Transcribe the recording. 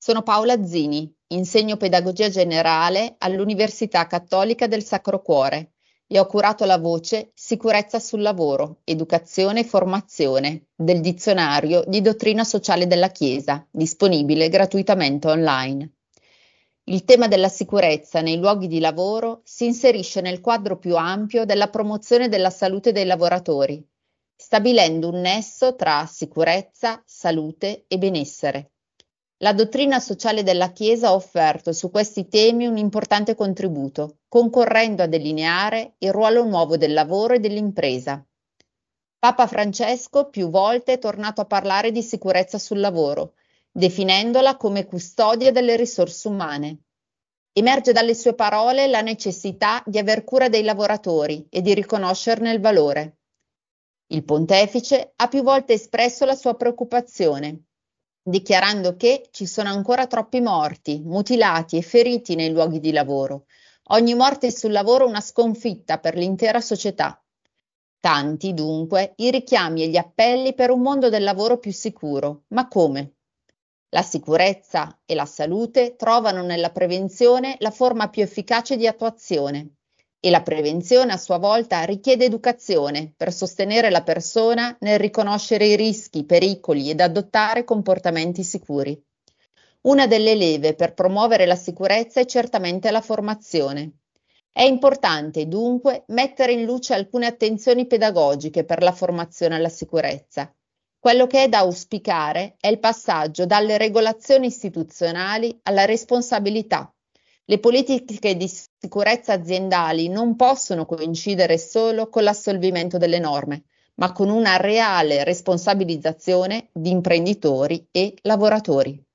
Sono Paola Zini, insegno pedagogia generale all'Università Cattolica del Sacro Cuore e ho curato la voce Sicurezza sul lavoro, educazione e formazione del dizionario di dottrina sociale della Chiesa, disponibile gratuitamente online. Il tema della sicurezza nei luoghi di lavoro si inserisce nel quadro più ampio della promozione della salute dei lavoratori, stabilendo un nesso tra sicurezza, salute e benessere. La dottrina sociale della Chiesa ha offerto su questi temi un importante contributo, concorrendo a delineare il ruolo nuovo del lavoro e dell'impresa. Papa Francesco più volte è tornato a parlare di sicurezza sul lavoro, definendola come custodia delle risorse umane. Emerge dalle sue parole la necessità di aver cura dei lavoratori e di riconoscerne il valore. Il pontefice ha più volte espresso la sua preoccupazione, dichiarando che ci sono ancora troppi morti, mutilati e feriti nei luoghi di lavoro. Ogni morte sul lavoro è una sconfitta per l'intera società. Tanti, dunque, i richiami e gli appelli per un mondo del lavoro più sicuro. Ma come? La sicurezza e la salute trovano nella prevenzione la forma più efficace di attuazione. E la prevenzione a sua volta richiede educazione per sostenere la persona nel riconoscere i rischi, i pericoli ed adottare comportamenti sicuri. Una delle leve per promuovere la sicurezza è certamente la formazione. È importante dunque mettere in luce alcune attenzioni pedagogiche per la formazione alla sicurezza. Quello che è da auspicare è il passaggio dalle regolazioni istituzionali alla responsabilità. Le politiche di sicurezza aziendali non possono coincidere solo con l'assolvimento delle norme, ma con una reale responsabilizzazione di imprenditori e lavoratori.